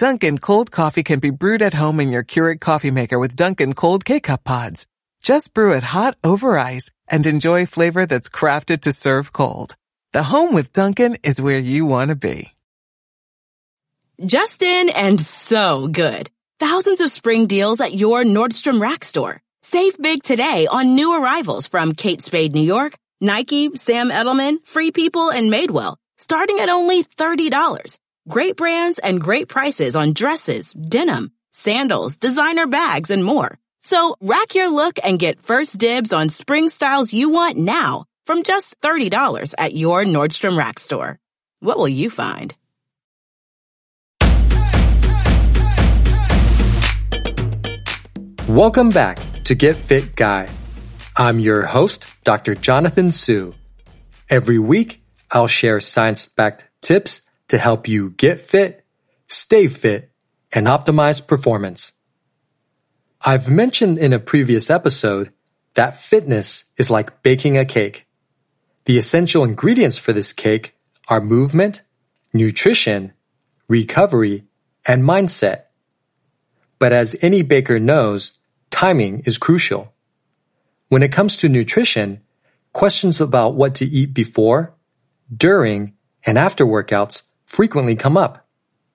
Dunkin' cold coffee can be brewed at home in your Keurig coffee maker with Dunkin' cold K-Cup pods. Just brew it hot over ice and enjoy flavor that's crafted to serve cold. The home with Dunkin' is where you want to be. Just in and so good. Thousands of spring deals at your Nordstrom Rack store. Save big today on new arrivals from Kate Spade New York, Nike, Sam Edelman, Free People, and Madewell, starting at only $30. Great brands and great prices on dresses, denim, sandals, designer bags, and more. So rack your look and get first dibs on spring styles you want now from just $30 at your Nordstrom Rack store. What will you find? Welcome back to Get Fit Guy. I'm your host, Dr. Jonathan Su. Every week, I'll share science-backed tips to help you get fit, stay fit, and optimize performance. I've mentioned in a previous episode that fitness is like baking a cake. The essential ingredients for this cake are movement, nutrition, recovery, and mindset. But as any baker knows, timing is crucial. When it comes to nutrition, questions about what to eat before, during, and after workouts frequently come up.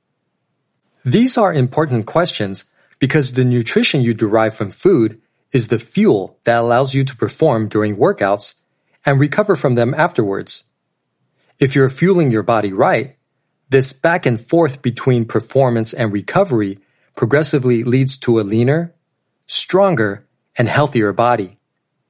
These are important questions because the nutrition you derive from food is the fuel that allows you to perform during workouts and recover from them afterwards. If you're fueling your body right, this back and forth between performance and recovery progressively leads to a leaner, stronger, and healthier body.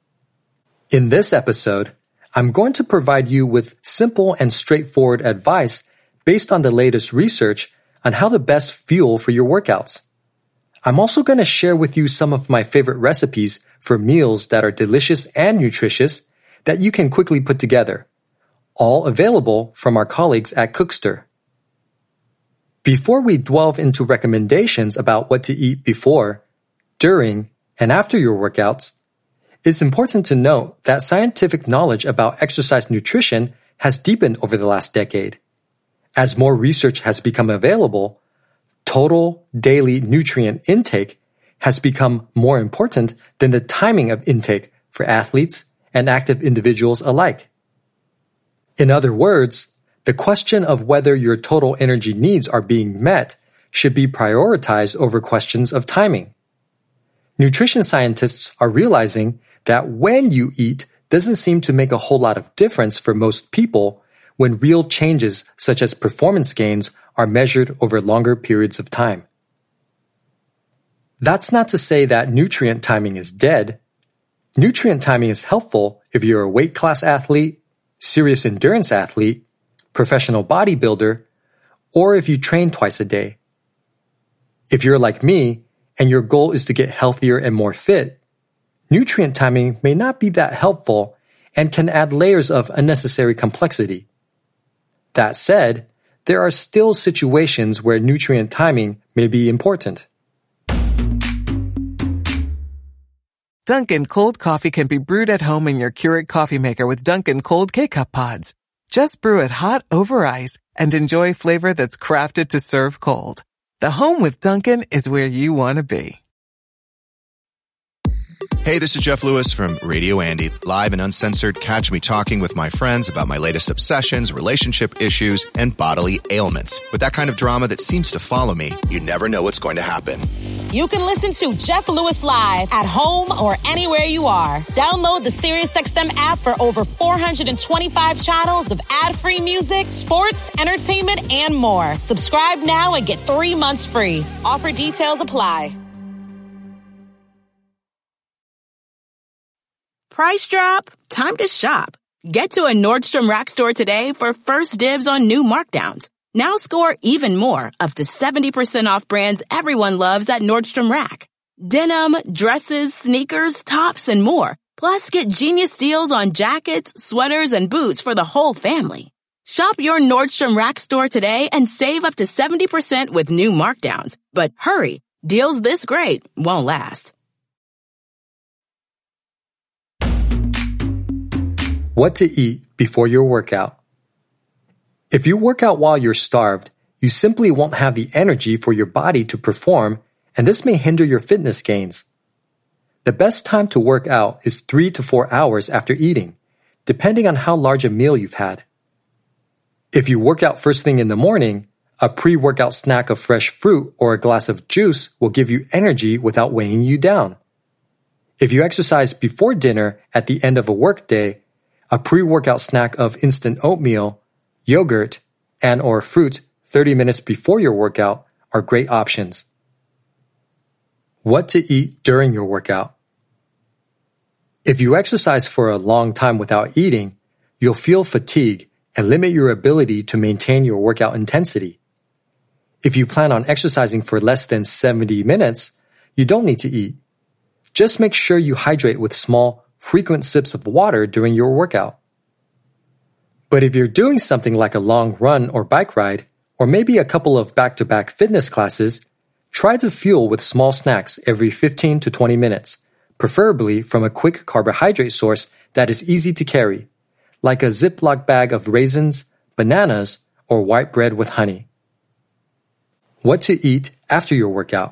In this episode, I'm going to provide you with simple and straightforward advice based on the latest research on how to best fuel for your workouts. I'm also going to share with you some of my favorite recipes for meals that are delicious and nutritious that you can quickly put together, all available from our colleagues at Cookster. Before we delve into recommendations about what to eat before, during, and after your workouts, it's important to note that scientific knowledge about exercise nutrition has deepened over the last decade. As more research has become available, total daily nutrient intake has become more important than the timing of intake for athletes and active individuals alike. In other words, the question of whether your total energy needs are being met should be prioritized over questions of timing. Nutrition scientists are realizing that when you eat doesn't seem to make a whole lot of difference for most people when real changes such as performance gains are measured over longer periods of time. That's not to say that nutrient timing is dead. Nutrient timing is helpful if you're a weight class athlete, serious endurance athlete, professional bodybuilder, or if you train twice a day. If you're like me and your goal is to get healthier and more fit, nutrient timing may not be that helpful and can add layers of unnecessary complexity. That said, there are still situations where nutrient timing may be important. Dunkin' cold coffee can be brewed at home in your Keurig coffee maker with Dunkin' cold K-Cup pods. Just brew it hot over ice and enjoy flavor that's crafted to serve cold. The home with Dunkin' is where you want to be. Hey, this is Jeff Lewis from Radio Andy, live and uncensored. Catch me talking with my friends about my latest obsessions, relationship issues, and bodily ailments. With that kind of drama that seems to follow me, you never know what's going to happen. You can listen to Jeff Lewis live at home or anywhere you are. Download the SiriusXM app for over 425 channels of ad-free music, sports, entertainment, and more. Subscribe now and get 3 months free. Offer details apply. Price drop? Time to shop. Get to a Nordstrom Rack store today for first dibs on new markdowns. Now score even more, up to 70% off brands everyone loves at Nordstrom Rack. Denim, dresses, sneakers, tops, and more. Plus, get genius deals on jackets, sweaters, and boots for the whole family. Shop your Nordstrom Rack store today and save up to 70% with new markdowns. But hurry, deals this great won't last. What to eat before your workout. If you work out while you're starved, you simply won't have the energy for your body to perform, and this may hinder your fitness gains. The best time to work out is 3 to 4 hours after eating, depending on how large a meal you've had. If you work out first thing in the morning, a pre-workout snack of fresh fruit or a glass of juice will give you energy without weighing you down. If you exercise before dinner at the end of a workday, a pre-workout snack of instant oatmeal, yogurt, and/or fruit 30 minutes before your workout are great options. What to eat during your workout. If you exercise for a long time without eating, you'll feel fatigue and limit your ability to maintain your workout intensity. If you plan on exercising for less than 70 minutes, you don't need to eat. Just make sure you hydrate with small, frequent sips of water during your workout. But if you're doing something like a long run or bike ride, or maybe a couple of back-to-back fitness classes, try to fuel with small snacks every 15 to 20 minutes, preferably from a quick carbohydrate source that is easy to carry, like a Ziploc bag of raisins, bananas, or white bread with honey. What to eat after your workout.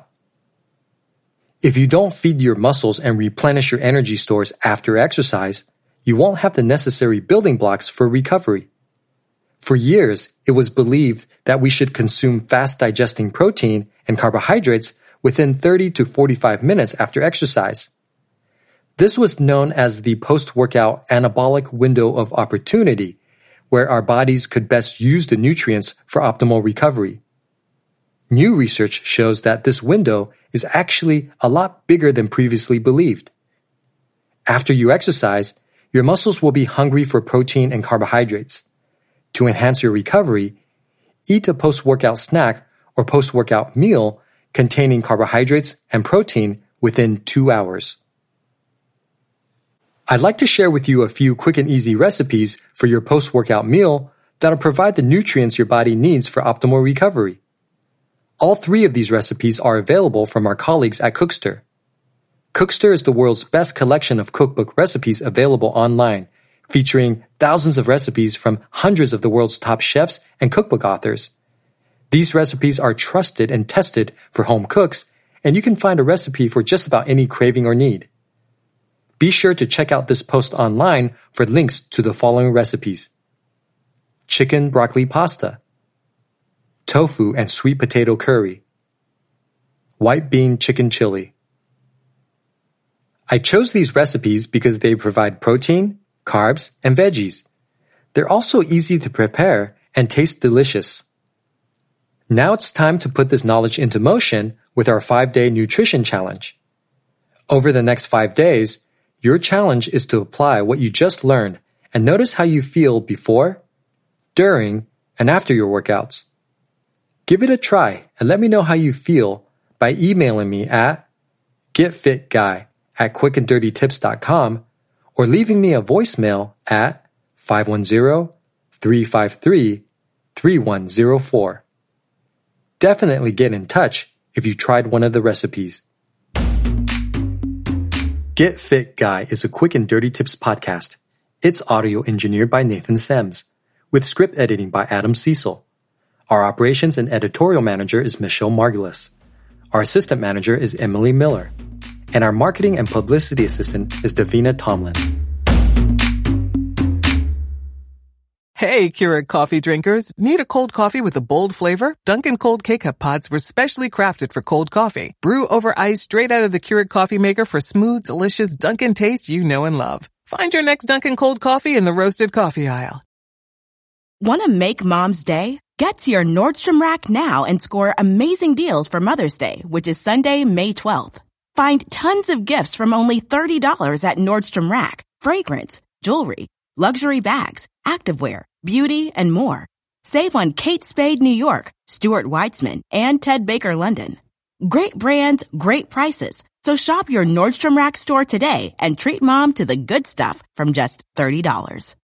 If you don't feed your muscles and replenish your energy stores after exercise, you won't have the necessary building blocks for recovery. For years, it was believed that we should consume fast-digesting protein and carbohydrates within 30 to 45 minutes after exercise. This was known as the post-workout anabolic window of opportunity, where our bodies could best use the nutrients for optimal recovery. New research shows that this window is actually a lot bigger than previously believed. After you exercise, your muscles will be hungry for protein and carbohydrates. To enhance your recovery, eat a post-workout snack or post-workout meal containing carbohydrates and protein within 2 hours. I'd like to share with you a few quick and easy recipes for your post-workout meal that'll provide the nutrients your body needs for optimal recovery. All 3 of these recipes are available from our colleagues at Cookster. Cookster is the world's best collection of cookbook recipes available online, featuring thousands of recipes from hundreds of the world's top chefs and cookbook authors. These recipes are trusted and tested for home cooks, and you can find a recipe for just about any craving or need. Be sure to check out this post online for links to the following recipes: chicken broccoli pasta, tofu and sweet potato curry, white bean chicken chili. I chose these recipes because they provide protein, carbs, and veggies. They're also easy to prepare and taste delicious. Now it's time to put this knowledge into motion with our 5-day nutrition challenge. Over the next 5 days, your challenge is to apply what you just learned and notice how you feel before, during, and after your workouts. Give it a try and let me know how you feel by emailing me at getfitguy@quickanddirtytips.com or leaving me a voicemail at 510-353-3104. Definitely get in touch if you tried one of the recipes. Get Fit Guy is a Quick and Dirty Tips podcast. It's audio engineered by Nathan Sems, with script editing by Adam Cecil. Our operations and editorial manager is Michelle Margulis. Our assistant manager is Emily Miller. And our marketing and publicity assistant is Davina Tomlin. Hey, Keurig coffee drinkers. Need a cold coffee with a bold flavor? Dunkin' Cold K-Cup pods were specially crafted for cold coffee. Brew over ice straight out of the Keurig coffee maker for smooth, delicious Dunkin' taste you know and love. Find your next Dunkin' Cold coffee in the roasted coffee aisle. Want to make Mom's day? Get to your Nordstrom Rack now and score amazing deals for Mother's Day, which is Sunday, May 12th. Find tons of gifts from only $30 at Nordstrom Rack. Fragrance, jewelry, luxury bags, activewear, beauty, and more. Save on Kate Spade New York, Stuart Weitzman, and Ted Baker London. Great brands, great prices. So shop your Nordstrom Rack store today and treat Mom to the good stuff from just $30.